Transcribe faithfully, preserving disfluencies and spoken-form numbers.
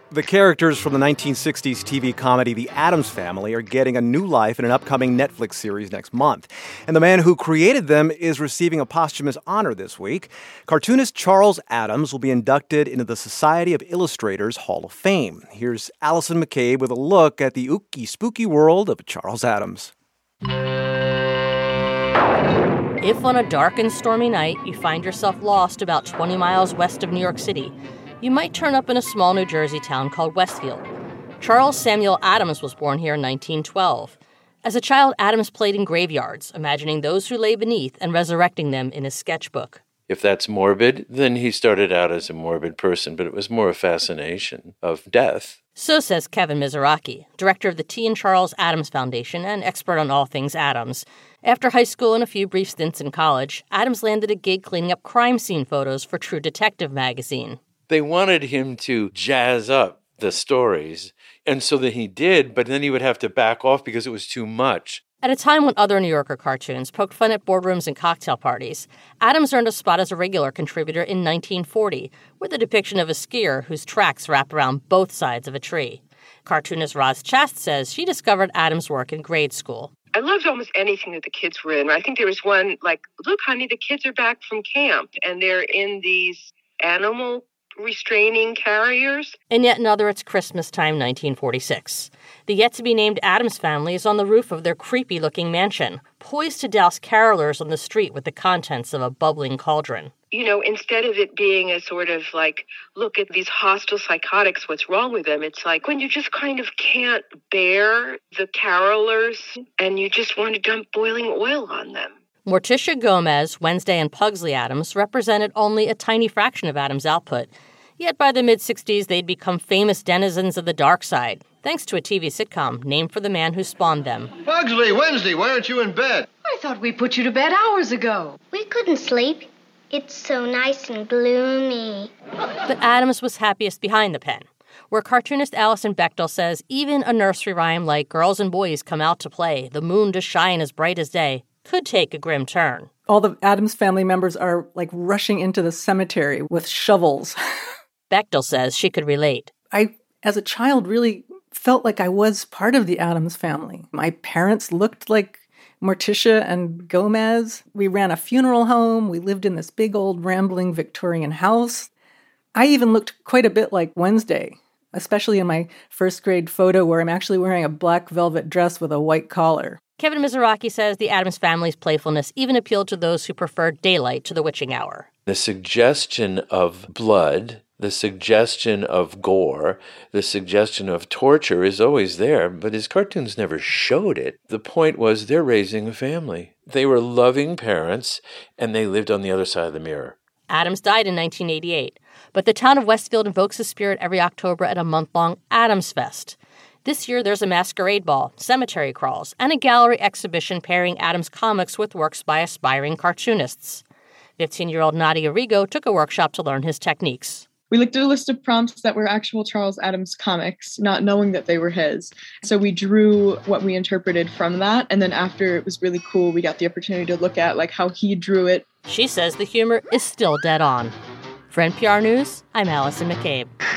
The characters from the nineteen sixties T V comedy The Addams Family are getting a new life in an upcoming Netflix series next month. And the man who created them is receiving a posthumous honor this week. Cartoonist Charles Addams will be inducted into the Society of Illustrators Hall of Fame. Here's Allison McCabe with a look at the ooky spooky world of Charles Addams. If on a dark and stormy night you find yourself lost about twenty miles west of New York City, you might turn up in a small New Jersey town called Westfield. Charles Samuel Addams was born here in nineteen twelve. As a child, Addams played in graveyards, imagining those who lay beneath and resurrecting them in his sketchbook. If that's morbid, then he started out as a morbid person, but it was more a fascination of death. So says Kevin Mizuraki, director of the T. and Charles Addams Foundation and expert on all things Addams. After high school and a few brief stints in college, Addams landed a gig cleaning up crime scene photos for True Detective magazine. They wanted him to jazz up the stories, and so that he did, but then he would have to back off because it was too much. At a time when other New Yorker cartoons poked fun at boardrooms and cocktail parties, Addams earned a spot as a regular contributor in nineteen forty with a depiction of a skier whose tracks wrap around both sides of a tree. Cartoonist Roz Chast says she discovered Addams' work in grade school. I loved almost anything that the kids were in. I think there was one like, look, honey, the kids are back from camp, and they're in these animal restraining carriers. And yet another, it's Christmas time, nineteen forty-six. The yet-to-be-named Addams family is on the roof of their creepy-looking mansion, poised to douse carolers on the street with the contents of a bubbling cauldron. You know, instead of it being a sort of like, look at these hostile psychotics, what's wrong with them? It's like when you just kind of can't bear the carolers and you just want to dump boiling oil on them. Morticia Gomez, Wednesday, and Pugsley Addams represented only a tiny fraction of Addams' output. Yet by the mid-sixties, they'd become famous denizens of the dark side, thanks to a T V sitcom named for the man who spawned them. Pugsley, Wednesday, why aren't you in bed? I thought we put you to bed hours ago. We couldn't sleep. It's so nice and gloomy. But Addams was happiest behind the pen, where cartoonist Alison Bechdel says even a nursery rhyme like Girls and Boys Come Out to Play, the moon to shine as bright as day, could take a grim turn. All the Addams family members are like rushing into the cemetery with shovels. Bechdel says she could relate. I, as a child, really felt like I was part of the Addams family. My parents looked like Morticia and Gomez. We ran a funeral home. We lived in this big old rambling Victorian house. I even looked quite a bit like Wednesday, especially in my first grade photo where I'm actually wearing a black velvet dress with a white collar. Kevin Mizuraki says the Addams family's playfulness even appealed to those who preferred daylight to the witching hour. The suggestion of blood, the suggestion of gore, the suggestion of torture is always there, but his cartoons never showed it. The point was they're raising a family. They were loving parents, and they lived on the other side of the mirror. Addams died in nineteen eighty-eight, but the town of Westfield invokes his spirit every October at a month-long Addams Fest. This year, there's a masquerade ball, cemetery crawls, and a gallery exhibition pairing Addams comics with works by aspiring cartoonists. fifteen-year-old Nadia Rigo took a workshop to learn his techniques. We looked at a list of prompts that were actual Charles Addams comics, not knowing that they were his. So we drew what we interpreted from that, and then after it was really cool, we got the opportunity to look at like how he drew it. She says the humor is still dead on. For N P R News, I'm Allison McCabe.